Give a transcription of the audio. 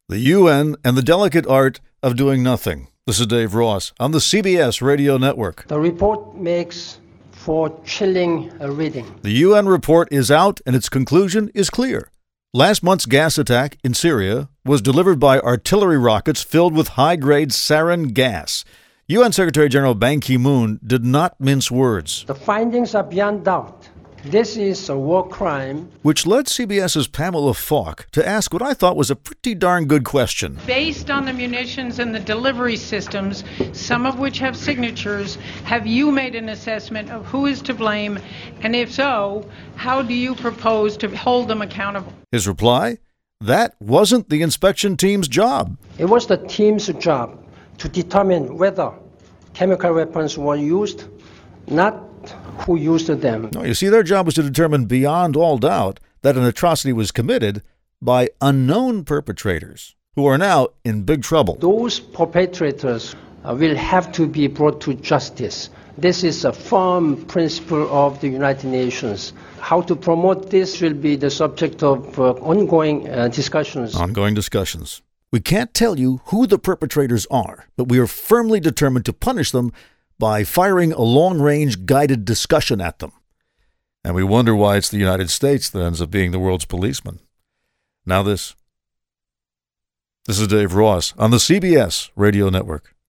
The UN and the delicate art of doing nothing. This is Dave Ross on the CBS Radio Network. The report makes for chilling reading. The UN report is out and its conclusion is clear. Last month's gas attack in Syria was delivered by artillery rockets filled with high-grade sarin gas. UN Secretary General Ban Ki-moon did not mince words. The findings are beyond doubt. This is a war crime. Which led CBS's Pamela Falk to ask what I thought was a pretty darn good question. Based on the munitions and the delivery systems, some of which have signatures, have you made an assessment of who is to blame? And if so, how do you propose to hold them accountable? His reply? That wasn't the inspection team's job. It was the team's job to determine whether chemical weapons were used, not who used them. No, you see, their job was to determine beyond all doubt that an atrocity was committed by unknown perpetrators who are now in big trouble. Those perpetrators will have to be brought to justice. This is a firm principle of the United Nations. How to promote this will be the subject of ongoing discussions. Ongoing discussions. We can't tell you who the perpetrators are, but we are firmly determined to punish them by firing a long-range guided discussion at them. And we wonder why it's the United States that ends up being the world's policeman. Now this. This is Dave Ross on the CBS Radio Network.